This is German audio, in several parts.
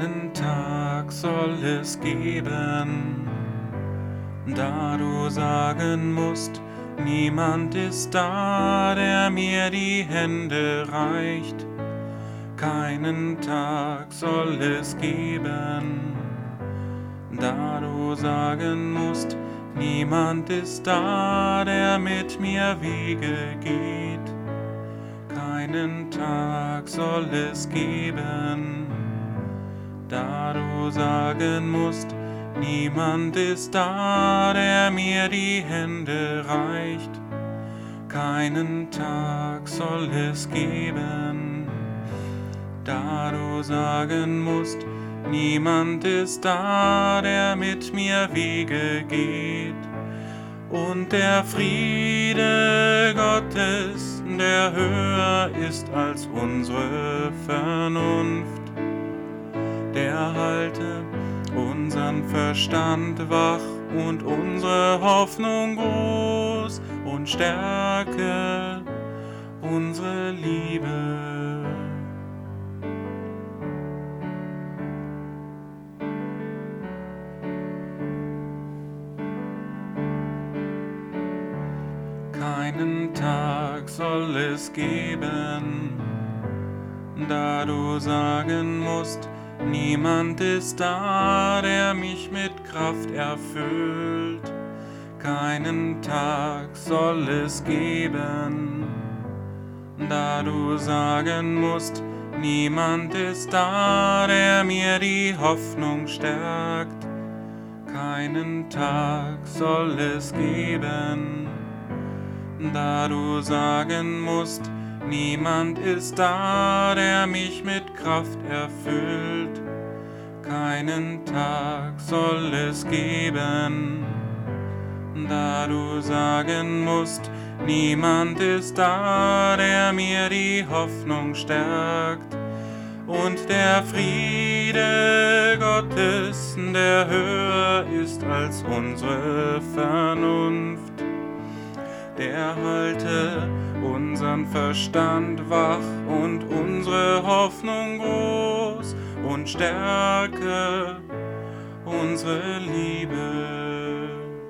Keinen Tag soll es geben, da du sagen musst, niemand ist da, der mir die Hände reicht. Keinen Tag soll es geben, da du sagen musst, niemand ist da, der mit mir Wege geht. Keinen Tag soll es geben, da du sagen musst, niemand ist da, der mir die Hände reicht. Keinen Tag soll es geben, da du sagen musst, niemand ist da, der mit mir Wege geht. Und der Friede Gottes, der höher ist als unsere Vernunft, der halte unseren Verstand wach und unsere Hoffnung groß und stärke unsere Liebe. Keinen Tag soll es geben, da du sagen musst, niemand ist da, der mich mit Kraft erfüllt. Keinen Tag soll es geben, da du sagen musst, niemand ist da, der mir die Hoffnung stärkt. Keinen Tag soll es geben, da du sagen musst, niemand ist da, der mich mit Kraft erfüllt. Keinen Tag soll es geben, da du sagen musst, niemand ist da, der mir die Hoffnung stärkt. Und der Friede Gottes, der höher ist als unsere Vernunft, der halte unseren Verstand wach und unsere Hoffnung groß und stärke unsere Liebe.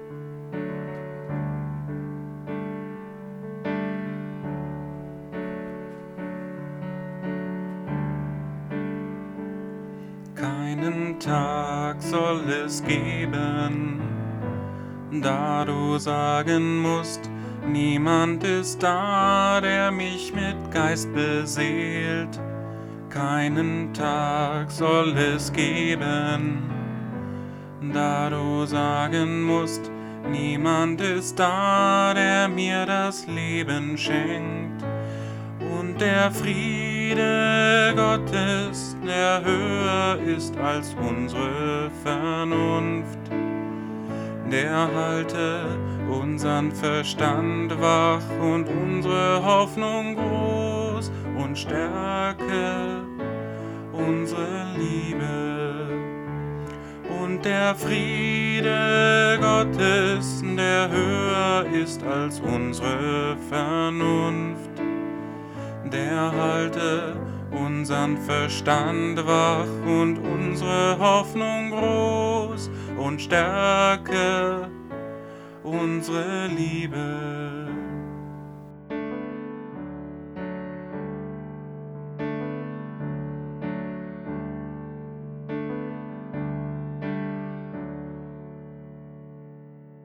Keinen Tag soll es geben, da du sagen musst, niemand ist da, der mich mit Geist beseelt. Keinen Tag soll es geben, da du sagen musst, niemand ist da, der mir das Leben schenkt. Und der Friede Gottes, der höher ist als unsere Vernunft, der halte unseren Verstand wach und unsere Hoffnung groß und stärke unsere Liebe. Und der Friede Gottes, der höher ist als unsere Vernunft, der halte unseren Verstand wach und unsere Hoffnung groß und stärke unsere Liebe.